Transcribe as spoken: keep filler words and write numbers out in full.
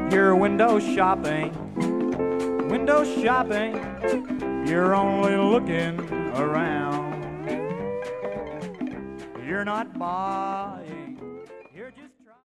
You're window shopping, window shopping. You're only looking around. You're not buying